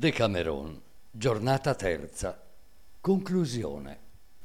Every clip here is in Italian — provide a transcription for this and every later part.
Decameron, giornata terza, conclusione.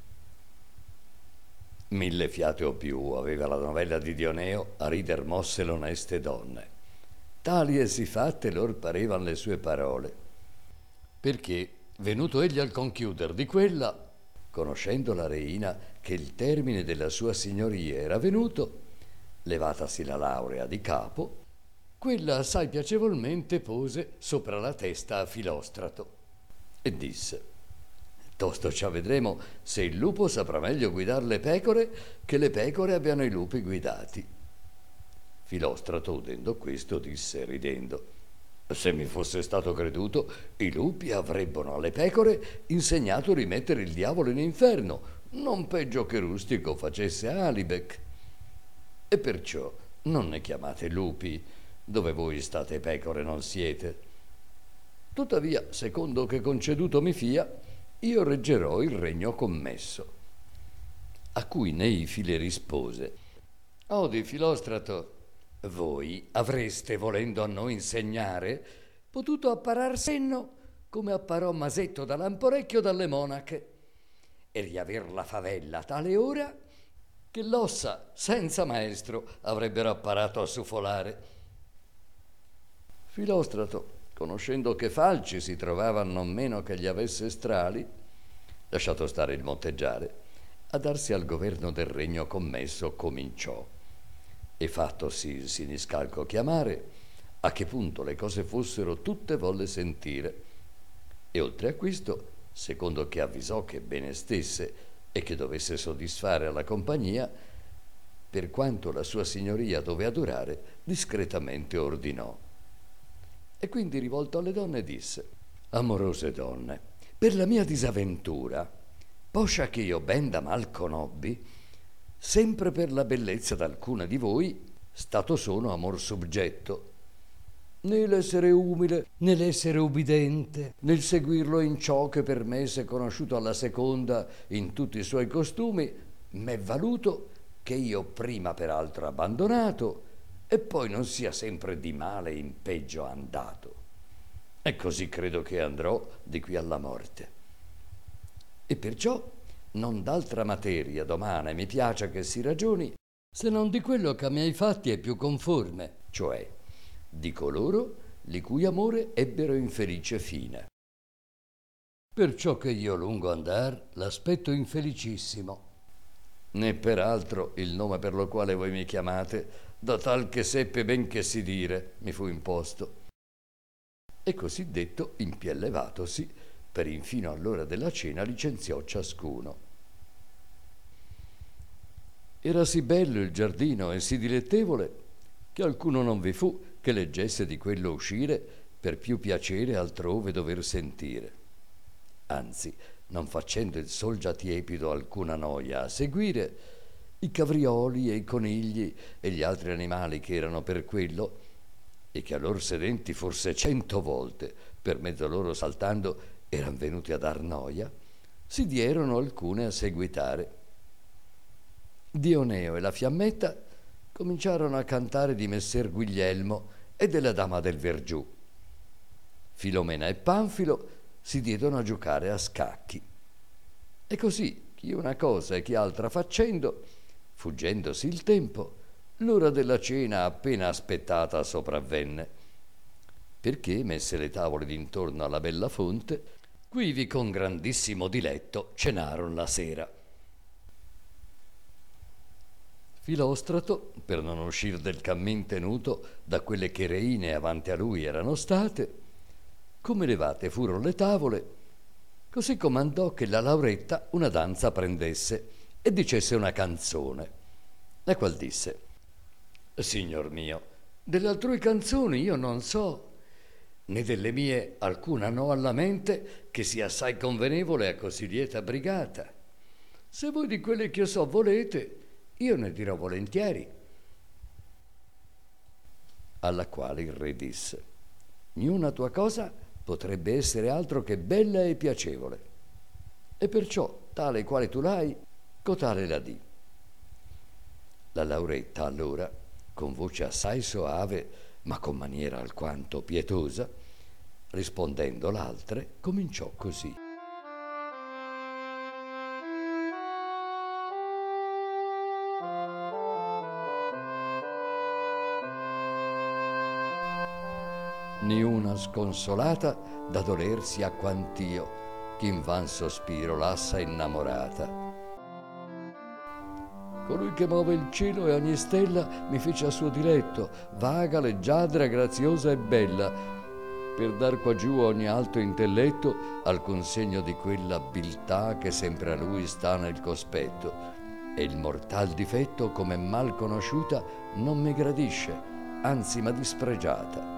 1000 fiate o più aveva la novella di Dioneo a rider mosse l'oneste donne. Tali e sifatte lor parevan le sue parole. Perché, venuto egli al conchiuder di quella, conoscendo la reina che il termine della sua signoria era venuto, levatasi la laurea di capo, quella assai piacevolmente pose sopra la testa a Filostrato e disse: tosto ci vedremo se il lupo saprà meglio guidar le pecore che le pecore abbiano i lupi guidati. Filostrato, udendo questo, disse ridendo: se mi fosse stato creduto, i lupi avrebbero alle pecore insegnato a rimettere il diavolo in inferno, non peggio che Rustico facesse a Alibec. E perciò non ne chiamate lupi, dove voi state pecore non siete. Tuttavia, secondo che conceduto mi fia, io reggerò il regno commesso. A cui Neifi le rispose: Odi, Filostrato, voi avreste, volendo a noi insegnare, potuto apparar senno come apparò Masetto da Lamporecchio dalle monache, e riaver la favella tale ora che l'ossa senza maestro avrebbero apparato a sufolare. Filostrato, conoscendo che falci si trovava non meno che gli avesse strali, lasciato stare il motteggiare, a darsi al governo del regno commesso cominciò, e fattosi il siniscalco chiamare, a che punto le cose fossero tutte volle sentire, e oltre a questo, secondo che avvisò che bene stesse e che dovesse soddisfare alla compagnia, per quanto la sua signoria dovea durare, discretamente ordinò. E quindi, rivolto alle donne, disse: amorose donne, per la mia disavventura, poscia che io ben da mal conobbi, sempre per la bellezza d'alcuna di voi stato sono amor soggetto, né l'essere umile, né l'essere ubidente, nel seguirlo in ciò che per me s'è conosciuto alla seconda in tutti i suoi costumi, m'è valuto che io prima peraltro abbandonato e poi non sia sempre di male in peggio andato. E così credo che andrò di qui alla morte. E perciò non d'altra materia domani mi piace che si ragioni, se non di quello che a miei fatti è più conforme, cioè di coloro li cui amore ebbero infelice fine. Perciò che io lungo andar l'aspetto infelicissimo, né peraltro il nome per lo quale voi mi chiamate, da tal che seppe ben che si dire, mi fu imposto. E così detto, in piè levatosi, per infino all'ora della cena licenziò ciascuno. Era sì bello il giardino e sì dilettevole che alcuno non vi fu che leggesse di quello uscire per più piacere altrove dover sentire. Anzi, non facendo il sol già tiepido alcuna noia a seguire, i cavrioli e i conigli e gli altri animali che erano per quello, e che a lor sedenti forse 100 volte, per mezzo loro saltando, eran venuti a dar noia, si dierono alcune a seguitare. Dioneo e la fiammetta cominciarono a cantare di messer Guglielmo e della dama del Vergiù. Filomena e Panfilo si diedero a giocare a scacchi. E così, chi una cosa e chi altra facendo, fuggendosi il tempo, l'ora della cena appena aspettata sopravvenne, perché, messe le tavole d'intorno alla bella fonte, quivi con grandissimo diletto cenaron la sera. Filostrato, per non uscir del cammin tenuto da quelle che reine avanti a lui erano state, come levate furono le tavole, così comandò che la Lauretta una danza prendesse e dicesse una canzone, la qual disse: signor mio, delle altrui canzoni io non so, né delle mie alcuna no alla mente che sia assai convenevole a così lieta brigata. Se voi di quelle che io so volete, io ne dirò volentieri. Alla quale il re disse: niuna tua cosa potrebbe essere altro che bella e piacevole, e perciò tale quale tu l'hai, cotale la di. La Lauretta allora, con voce assai soave ma con maniera alquanto pietosa, Rispondendo l'altre, cominciò così. Niuna sconsolata da dolersi a quant'io, ch'invan sospiro l'assa innamorata. Colui che muove il cielo e ogni stella mi fece a suo diletto, vaga, leggiadra, graziosa e bella, per dar qua giù ogni alto intelletto al consegno di quella biltà che sempre a lui sta nel cospetto, e il mortal difetto, come mal conosciuta, non mi gradisce, anzi m'ha dispregiata.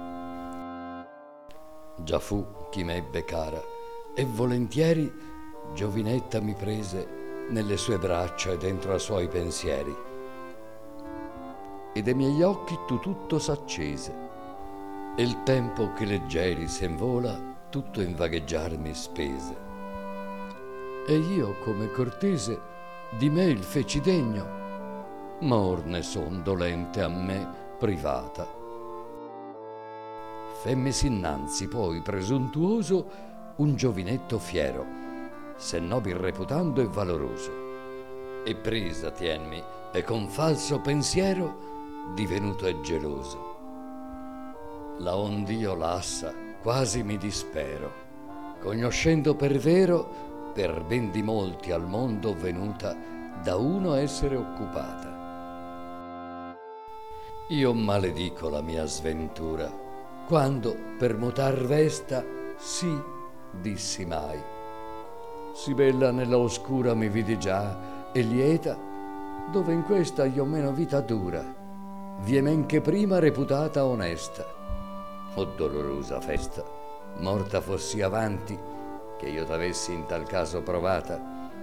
Già fu chi m'ebbe cara, e volentieri giovinetta mi prese nelle sue braccia e dentro a suoi pensieri. E dei miei occhi tu tutto s'accese, e il tempo che leggeri sen vola tutto in vagheggiar mi spese. E io, come cortese, di me il feci degno, ma or ne son dolente a me privata. Femmesi innanzi poi presuntuoso un giovinetto fiero, se nobil reputando e valoroso, e presa tienmi e con falso pensiero divenuto è geloso. La ond'io lassa quasi mi dispero, conoscendo per vero, per ben di molti al mondo venuta, da uno essere occupata. Io maledico la mia sventura, quando per mutar vesta sì dissi mai. Sì bella nella oscura mi vidi già e lieta, dove in questa io meno vita dura, vie men che prima reputata onesta. O dolorosa festa, morta fossi avanti, che io t'avessi in tal caso provata.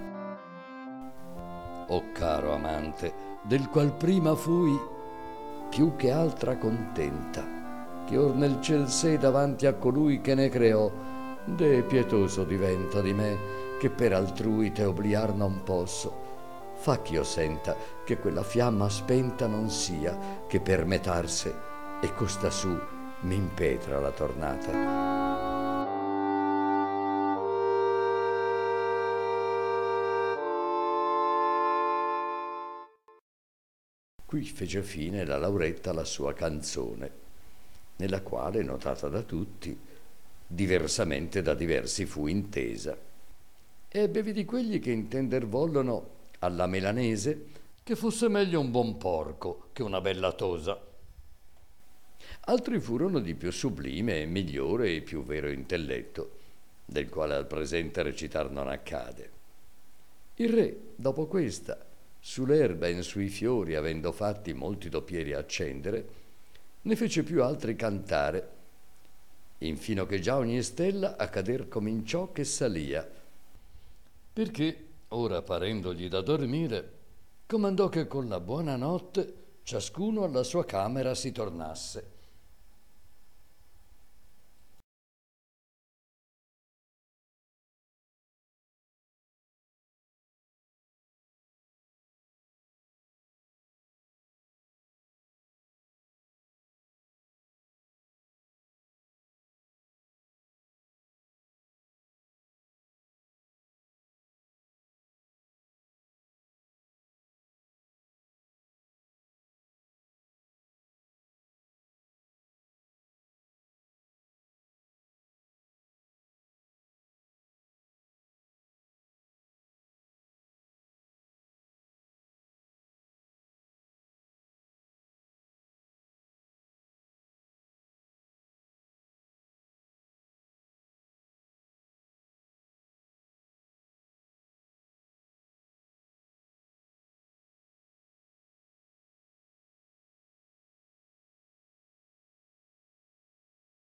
O caro amante, del qual prima fui più che altra contenta, che or nel ciel sei davanti a colui che ne creò, de pietoso diventa di me, che per altrui te obliar non posso. Fa ch'io senta che quella fiamma spenta non sia, che per metarse e costa su mi impetra la tornata. Qui fece fine la Lauretta alla sua canzone, nella quale, notata da tutti, diversamente da diversi fu intesa. Ebbevi di quelli che intender vollono alla melanese che fosse meglio un buon porco che una bella tosa. Altri furono di più sublime e migliore e più vero intelletto, del quale al presente recitar non accade. Il re, dopo questa, sull'erba e in sui fiori, avendo fatti molti doppieri accendere, ne fece più altri cantare, infino che già ogni stella a cader cominciò che salia, perché, ora parendogli da dormire, comandò che con la buona notte ciascuno alla sua camera si tornasse.